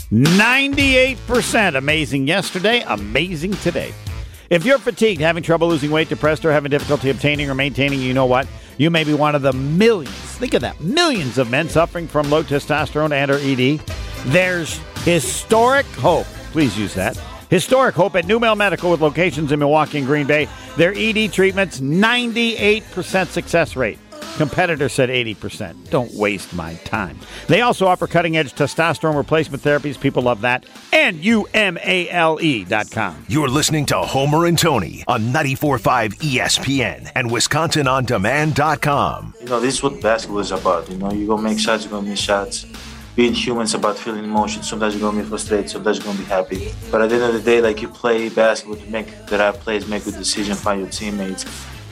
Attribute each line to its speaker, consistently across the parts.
Speaker 1: 98%. Amazing yesterday, amazing today. If you're fatigued, having trouble losing weight, depressed, or having difficulty obtaining or maintaining, you know what? You may be one of the millions, think of that, millions of men suffering from low testosterone and or ED. There's historic hope. Please use that. Historic hope at New Male Medical with locations in Milwaukee and Green Bay. Their ED treatments, 98% success rate. Competitor said 80%. Don't waste my time. They also offer cutting-edge testosterone replacement therapies. People love that. And UMALE.com.
Speaker 2: You're listening to Homer and Tony on 94.5 ESPN and WisconsinOnDemand.com.
Speaker 3: You know, this is what basketball is about. You know, you're going to make shots, you're going to miss shots. Being human is about feeling emotions. Sometimes you're going to be frustrated, sometimes you're going to be happy. But at the end of the day, like, you play basketball to make the right plays, make good decisions, find your teammates.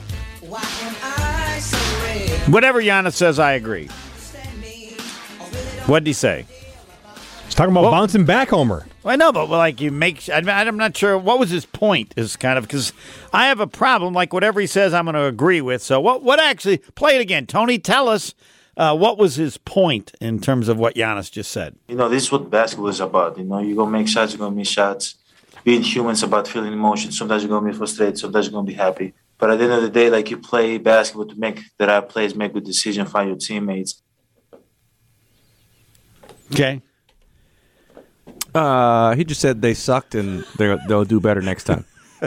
Speaker 1: Whatever Giannis says, I agree. What'd he say?
Speaker 4: He's talking about bouncing back, Homer.
Speaker 1: I know, but like you make, I'm not sure what was his point. Is kind of because I have a problem. Like whatever he says, I'm going to agree with. So what actually? Play it again, Tony. Tell us what was his point in terms of what Giannis just said.
Speaker 3: You know, this is what basketball is about. You know, you're going to make shots, you're going to miss shots. Being human is about feeling emotions. Sometimes you're going to be frustrated, sometimes you're going to be happy. But at the end of the day, like, you play basketball to make the right plays, make good decisions, find your teammates.
Speaker 1: Okay.
Speaker 5: He just said they sucked and they'll do better next time.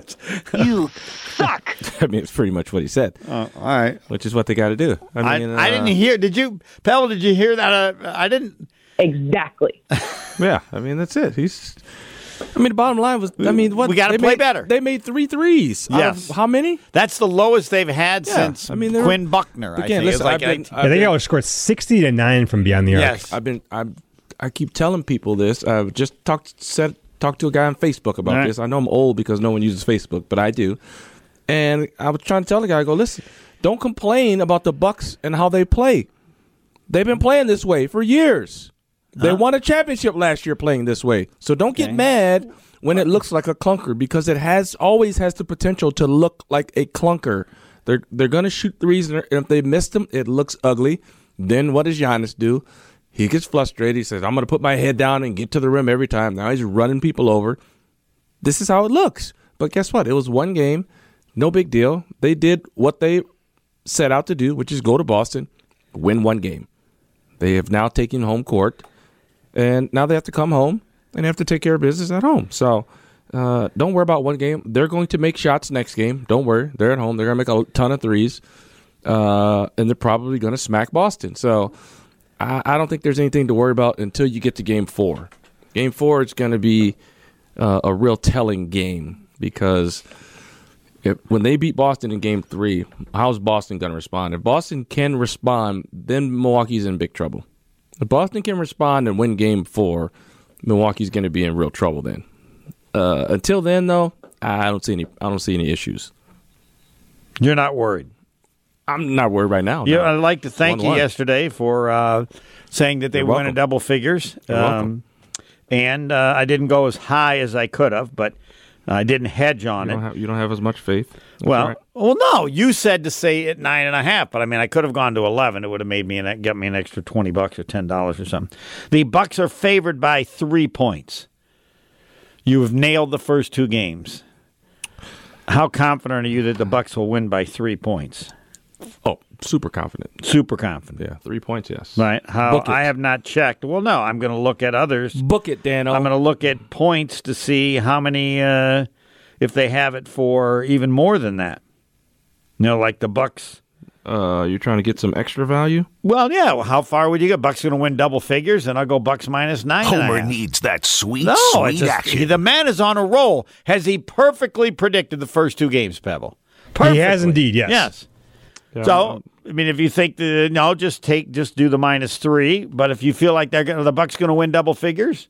Speaker 1: You suck.
Speaker 5: I mean, it's pretty much what he said.
Speaker 1: All right.
Speaker 5: Which is what they got to do.
Speaker 1: I didn't hear. Did you, Pebble? Did you hear that? I didn't.
Speaker 6: Exactly.
Speaker 5: Yeah. I mean, that's it. The bottom line was, we
Speaker 1: got to play better.
Speaker 5: They made 3 threes.
Speaker 1: Yes.
Speaker 5: How many?
Speaker 1: That's the lowest they've had since Quinn Buckner.
Speaker 5: Again,
Speaker 1: I think.
Speaker 4: I think I scored 60-9 from beyond the arc.
Speaker 1: Yes.
Speaker 5: I keep telling people this. I just talked to a guy on Facebook about this. I know I'm old because no one uses Facebook, but I do. And I was trying to tell the guy, I go, listen, don't complain about the Bucks and how they play. They've been playing this way for years. They won a championship last year playing this way. So don't get mad when it looks like a clunker because it always has the potential to look like a clunker. They're going to shoot threes, and if they miss them, it looks ugly. Then what does Giannis do? He gets frustrated. He says, I'm going to put my head down and get to the rim every time. Now he's running people over. This is how it looks. But guess what? It was one game. No big deal. They did what they set out to do, which is go to Boston, win one game. They have now taken home court. And now they have to come home and have to take care of business at home. So don't worry about one game. They're going to make shots next game. Don't worry. They're at home. They're going to make a ton of threes. And they're probably going to smack Boston. So I don't think there's anything to worry about until you get to Game 4. Game 4 is going to be a real telling game because when they beat Boston in Game 3, how's Boston going to respond? If Boston can respond, then Milwaukee's in big trouble. If Boston can respond and win Game 4, Milwaukee's going to be in real trouble then. Until then, though, I don't see any issues.
Speaker 1: You're not worried.
Speaker 5: I'm not worried right now.
Speaker 1: Yeah,
Speaker 5: no.
Speaker 1: I'd like to thank you yesterday for saying that they went in double figures.
Speaker 5: You're welcome.
Speaker 1: And I didn't go as high as I could have, but I didn't hedge on it.
Speaker 5: You don't have as much faith?
Speaker 1: Well, no. You said to say at 9.5, but I mean, I could have gone to 11. It would have made me got me an extra $20 or $10 or something. The Bucks are favored by 3 points. You have nailed the first 2 games. How confident are you that the Bucks will win by 3 points?
Speaker 5: Oh, super confident.
Speaker 1: Super confident.
Speaker 5: Yeah, 3 points, yes.
Speaker 1: Right. I have not checked. Well, no, I'm going to look at others.
Speaker 5: Book it, Dano.
Speaker 1: I'm going to look at points to see how many, if they have it for even more than that. You know, like the Bucks.
Speaker 5: You're trying to get some extra value?
Speaker 1: Well, yeah. Well, how far would you go? Bucks going to win double figures, and I'll go Bucks minus 9.
Speaker 2: Homer needs that sweet action.
Speaker 1: The man is on a roll. Has he perfectly predicted the first 2 games, Pebble? Perfectly.
Speaker 4: He has indeed, yes.
Speaker 1: Yes.
Speaker 5: Yeah,
Speaker 1: So, I mean, if you think just do the minus 3. But if you feel like the Bucks going to win double figures,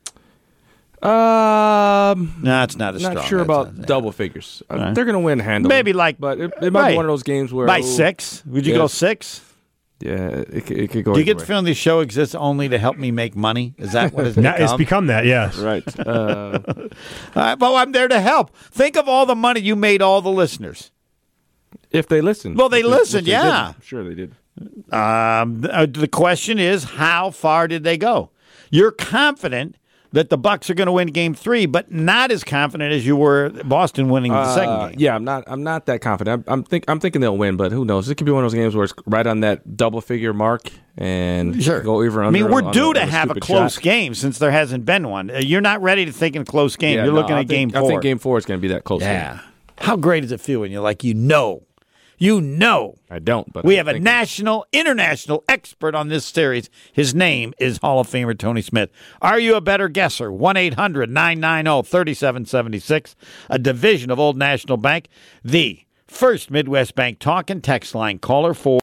Speaker 5: no,
Speaker 1: it's not as strong.
Speaker 5: Not sure about double figures. They're going to win handily.
Speaker 1: Maybe
Speaker 5: but it might be one of those games where
Speaker 1: by 6. Would you go 6?
Speaker 5: Yeah, it could go.
Speaker 1: Do you get the feeling this show exists only to help me make money? Is that what it's become?
Speaker 4: It's become that, yes.
Speaker 5: Right.
Speaker 1: Well, I'm there to help. Think of all the money you made all the listeners.
Speaker 5: If they listen.
Speaker 1: Well, they listened, yeah.
Speaker 5: Sure they did.
Speaker 1: The question is, how far did they go? You're confident that the Bucks are going to win Game 3, but not as confident as you were Boston winning the second game.
Speaker 5: Yeah, I'm not that confident. I'm thinking they'll win, but who knows? It could be one of those games where it's right on that double figure mark and go over.
Speaker 1: I mean, we're due to have a close game since there hasn't been one. You're not ready to think in a close game. You're looking at Game 4.
Speaker 5: I think Game 4 is going to be that close.
Speaker 1: Yeah.
Speaker 5: Game.
Speaker 1: How great does it feel when you're like, you know?
Speaker 5: I don't, but
Speaker 1: we have a international expert on this series. His name is Hall of Famer Tony Smith. Are you a better guesser? 1-800-990-3776, a division of Old National Bank, the first Midwest bank talk and text line. Caller 4.